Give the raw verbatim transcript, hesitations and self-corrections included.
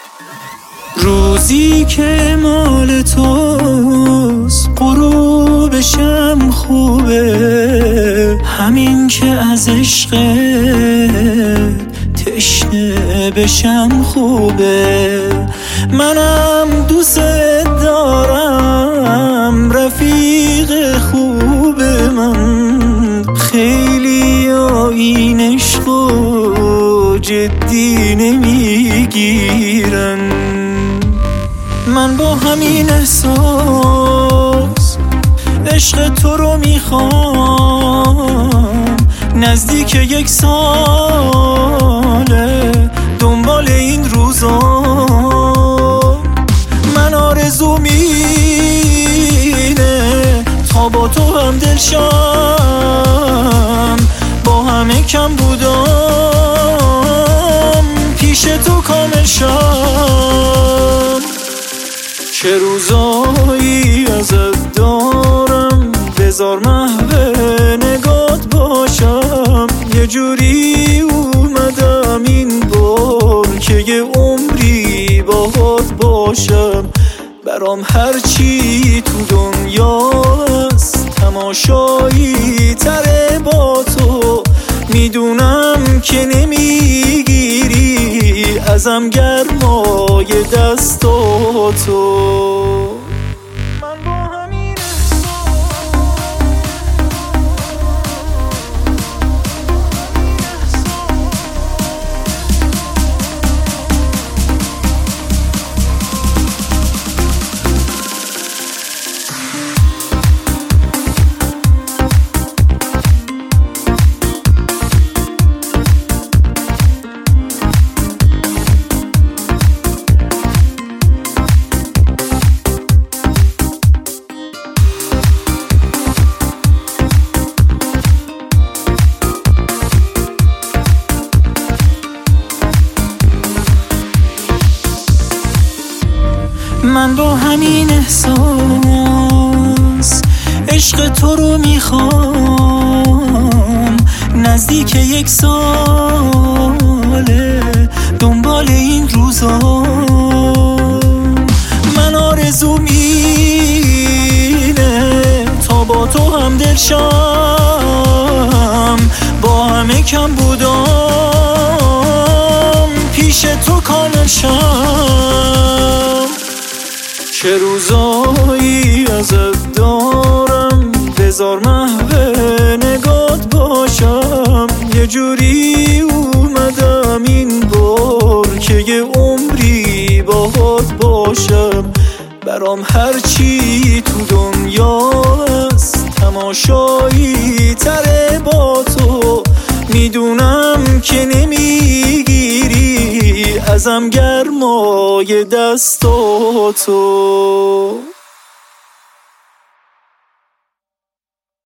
روزی که مال توست غروبشم خوبه، همین که از عشقت تشنه بشم خوبه. منم دوست دارم رفیق خوب من، خیلی این عشقو جدی نمیگیرن. من با همین احساس عشق تو رو میخوام، نزدیک یک ساله دنبال این روزا. من آرزوم اینه تا با تو هم دلشم، با همه کم بودم پیش تو کامل شم. چه روزایی ازت دارم، بذار محو نگات باشم. یه جوری اومدم این بار که یه عمری باهات باشم. برام هرچی تو دنیاست تماشایی تره با تو. میدونم که نمیگیری ازم گرمای دستاتو. من با همین احساس عشق تو رو میخوام، نزدیک یک ساله دنبال این روزا. من آرزوم اینه تا با تو هم دلشم، با همه کم بودم پیش تو کامل شم. چه روزایی ازت دارم، بذار محو نگات باشم. یه جوری اومدم این بار که یه عمری باهات باشم. برام هرچی تو دنیاست تماشایی تره با تو. میدونم که نمیگیری ازم گرمای دستاتو.